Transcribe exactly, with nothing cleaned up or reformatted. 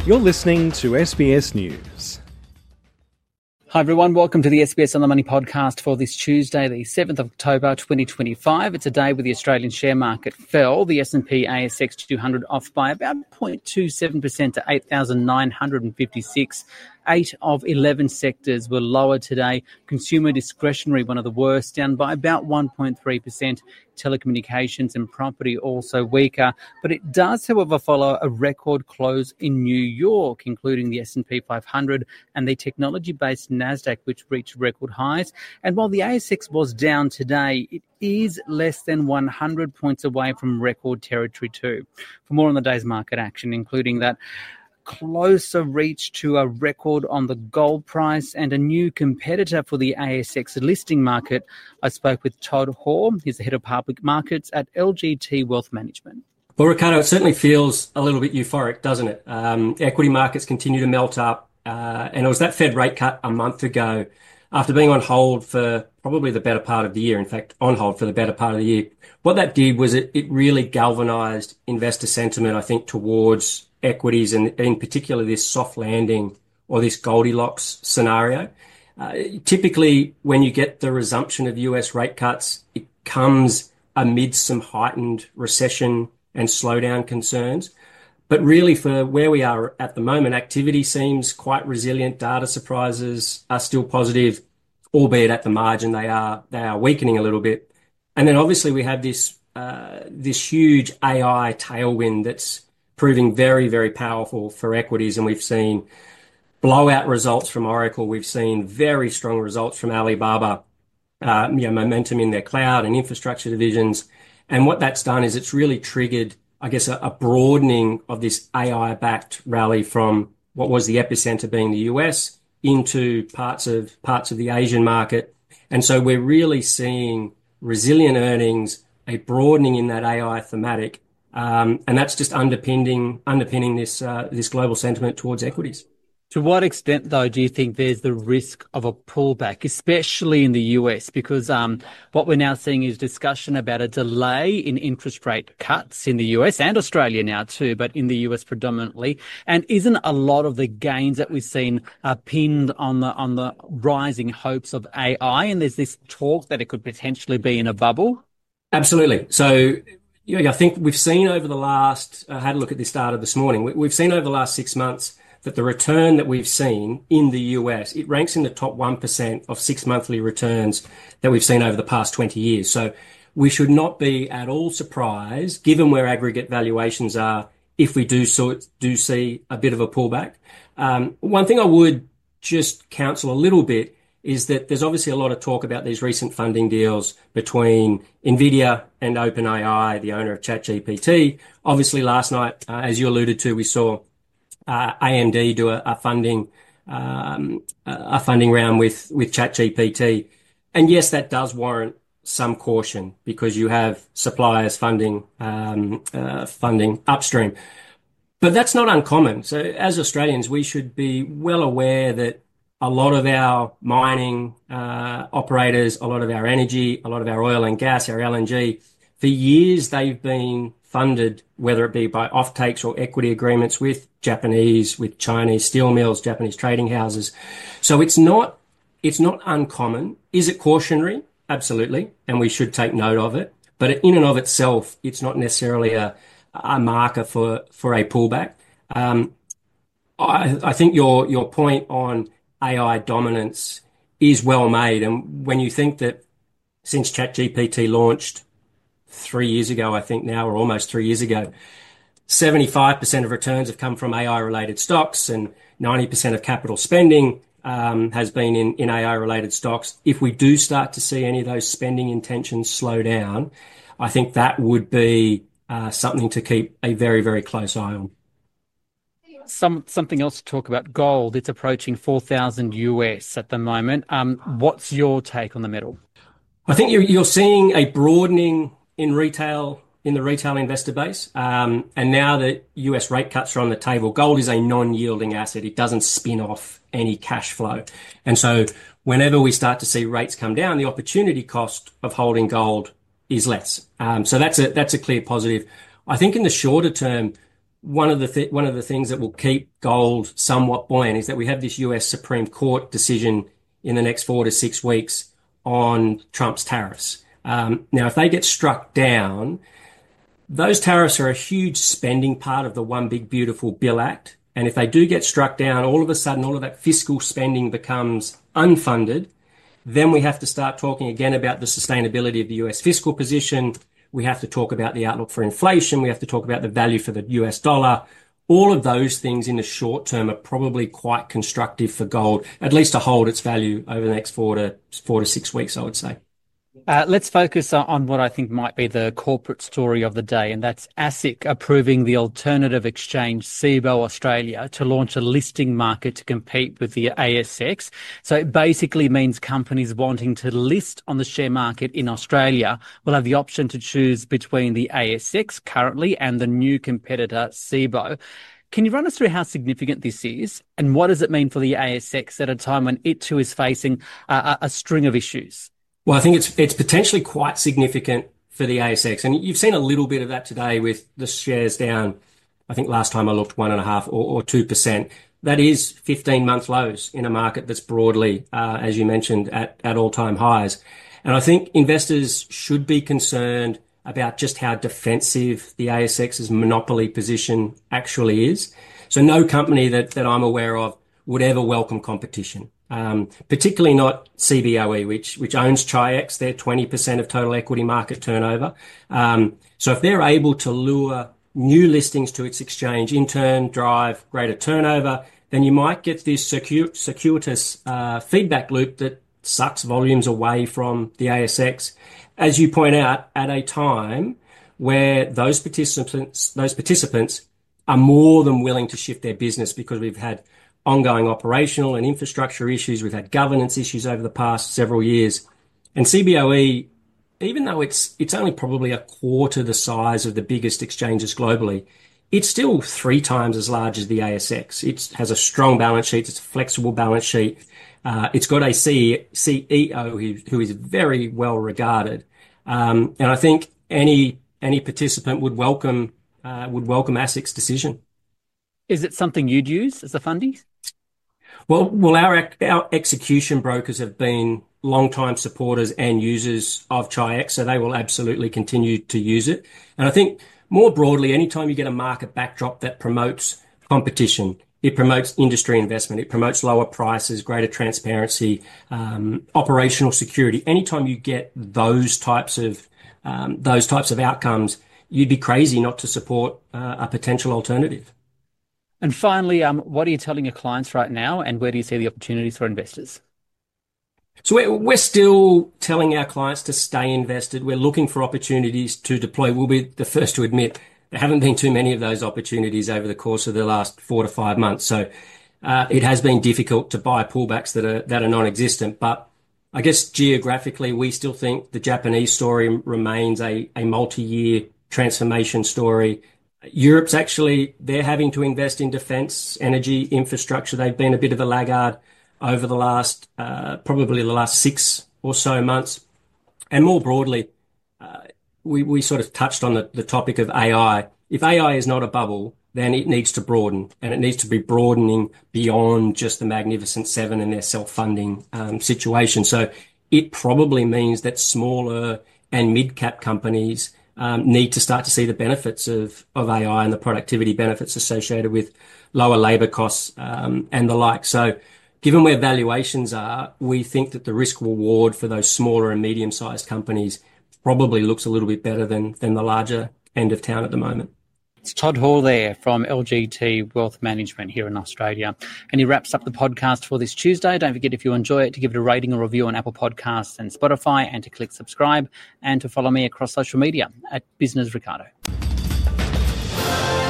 You're listening to S B S News. Hi everyone, welcome to the S B S On The Money podcast for this Tuesday, the seventh of October twenty twenty-five. It's a day where the Australian share market fell. The S and P A S X two hundred off by about zero point two seven percent to eight thousand nine hundred fifty-six. Eight of eleven sectors were lower today. Consumer discretionary, one of the worst, down by about one point three percent. Telecommunications and property also weaker. But it does, however, follow a record close in New York, including the S and P five hundred and the technology-based Nasdaq, which reached record highs. And while the A S X was down today, it is less than one hundred points away from record territory too. For more on the day's market action, including that closer reach to a record on the gold price and a new competitor for the A S X listing market, I spoke with Todd Hoare. He's the head of public markets at L G T Wealth Management. Well, Ricardo, it certainly feels a little bit euphoric, doesn't it? Um, equity markets continue to melt up. Uh, and it was that Fed rate cut a month ago after being on hold for probably the better part of the year. In fact, on hold for the better part of the year. What that did was it, it really galvanized investor sentiment, I think, towards equities, and in particular this soft landing or this Goldilocks scenario. Uh, typically, when you get the resumption of U S rate cuts, it comes amid some heightened recession and slowdown concerns. But really, for where we are at the moment, activity seems quite resilient. Data surprises are still positive, albeit at the margin they are they are weakening a little bit. And then obviously we have this uh, this huge A I tailwind that's proving very, very powerful for equities. And we've seen blowout results from Oracle. We've seen very strong results from Alibaba, uh, you know, momentum in their cloud and infrastructure divisions. And what that's done is it's really triggered, I guess, a, a broadening of this A I-backed rally from what was the epicenter being the U S into parts of parts of the Asian market. And so we're really seeing resilient earnings, a broadening in that A I thematic. Um, and that's just underpinning underpinning this uh, this global sentiment towards equities. To what extent, though, do you think there's the risk of a pullback, especially in the U S? Because um, what we're now seeing is discussion about a delay in interest rate cuts in the U S and Australia now too, but in the U S predominantly. And isn't a lot of the gains that we've seen uh, pinned on the on the rising hopes of A I? And there's this talk that it could potentially be in a bubble. Absolutely. So, yeah, I think we've seen over the last, I had a look at this data this morning, we've seen over the last six months that the return that we've seen in the U S, it ranks in the top one percent of six monthly returns that we've seen over the past twenty years. So we should not be at all surprised, given where aggregate valuations are, if we do, so, do see a bit of a pullback. Um, one thing I would just counsel a little bit is that there's obviously a lot of talk about these recent funding deals between NVIDIA and OpenAI, the owner of ChatGPT. Obviously, last night, uh, as you alluded to, we saw uh, A M D do a, a funding um, a funding round with with ChatGPT, and yes, that does warrant some caution because you have suppliers funding um, uh, funding upstream, but that's not uncommon. So, as Australians, we should be well aware that a lot of our mining uh, operators, a lot of our energy, a lot of our oil and gas, our L N G, for years they've been funded, whether it be by offtakes or equity agreements with Japanese, with Chinese steel mills, Japanese trading houses. So it's not it's not uncommon. Is it cautionary? Absolutely, and we should take note of it. But in and of itself, it's not necessarily a, a marker for for a pullback. Um, I, I think your your point on A I dominance is well made. And when you think that since ChatGPT launched three years ago, I think now, or almost three years ago, seventy-five percent of returns have come from A I-related stocks and ninety percent of capital spending um, has been in, in A I-related stocks. If we do start to see any of those spending intentions slow down, I think that would be uh, something to keep a very, very close eye on. Some something else to talk about, gold. It's approaching four thousand U S at the moment. Um, what's your take on the metal? I think you're, you're seeing a broadening in retail, in the retail investor base. Um, and now that U S rate cuts are on the table, gold is a non-yielding asset. It doesn't spin off any cash flow. And so whenever we start to see rates come down, the opportunity cost of holding gold is less. Um, so that's a, that's a clear positive. I think in the shorter term, one of the th- one of the things that will keep gold somewhat buoyant is that we have this U S Supreme Court decision in the next four to six weeks on Trump's tariffs. Um, now, if they get struck down, those tariffs are a huge spending part of the One Big Beautiful Bill Act. And if they do get struck down, all of a sudden, all of that fiscal spending becomes unfunded. Then we have to start talking again about the sustainability of the U S fiscal position. We have to talk about the outlook for inflation. We have to talk about the value for the U S dollar. All of those things in the short term are probably quite constructive for gold, at least to hold its value over the next four to four to six weeks, I would say. Uh, let's focus on what I think might be the corporate story of the day, and that's ASIC approving the alternative exchange Cboe Australia to launch a listing market to compete with the A S X. So it basically means companies wanting to list on the share market in Australia will have the option to choose between the A S X currently and the new competitor Cboe. Can you run us through how significant this is, and what does it mean for the A S X at a time when it too is facing uh, a string of issues? Well, I think it's it's potentially quite significant for the A S X. And you've seen a little bit of that today with the shares down, I think last time I looked, one and a half or, or two percent. That is fifteen month lows in a market that's broadly, uh, as you mentioned, at, at all time highs. And I think investors should be concerned about just how defensive the A S X's monopoly position actually is. So no company that, that I'm aware of would ever welcome competition. Um, particularly not C B O E, which, which owns Chi-X. They're twenty percent of total equity market turnover. Um, so if they're able to lure new listings to its exchange, in turn drive greater turnover, then you might get this circuit, circuitous, uh, feedback loop that sucks volumes away from the A S X. As you point out, at a time where those participants, those participants are more than willing to shift their business because we've had ongoing operational and infrastructure issues. We've had governance issues over the past several years. And C B O E, even though it's it's only probably a quarter the size of the biggest exchanges globally, it's still three times as large as the A S X. It has a strong balance sheet. It's a flexible balance sheet. Uh, it's got a C E O who, who is very well regarded. Um, and I think any any participant would welcome uh, would welcome ASIC's decision. Is it something you'd use as a fundie? Well, well, our our execution brokers have been long-time supporters and users of Chi-X, so they will absolutely continue to use it. And I think more broadly, anytime you get a market backdrop that promotes competition, it promotes industry investment, it promotes lower prices, greater transparency, um, operational security. Anytime you get those types of um, those types of outcomes, you'd be crazy not to support uh, a potential alternative. And finally, um, what are you telling your clients right now, and where do you see the opportunities for investors? So we're, we're still telling our clients to stay invested. We're looking for opportunities to deploy. We'll be the first to admit there haven't been too many of those opportunities over the course of the last four to five months. So uh, it has been difficult to buy pullbacks that are that are non-existent. But I guess geographically, we still think the Japanese story remains a, a multi-year transformation story. Europe's actually, they're having to invest in defense, energy, infrastructure. They've been a bit of a laggard over the last, uh, probably the last six or so months. And more broadly, uh, we, we sort of touched on the, the topic of A I. If A I is not a bubble, then it needs to broaden, and it needs to be broadening beyond just the Magnificent Seven and their self-funding um, situation. So it probably means that smaller and mid-cap companies Um, need to start to see the benefits of, of A I and the productivity benefits associated with lower labor costs um, and the like. So given where valuations are, we think that the risk reward for those smaller and medium-sized companies probably looks a little bit better than, than the larger end of town at the moment. It's Todd Hall there from L G T Wealth Management here in Australia. And he wraps up the podcast for this Tuesday. Don't forget, if you enjoy it, to give it a rating or review on Apple Podcasts and Spotify, and to click subscribe, and to follow me across social media at Business Ricardo.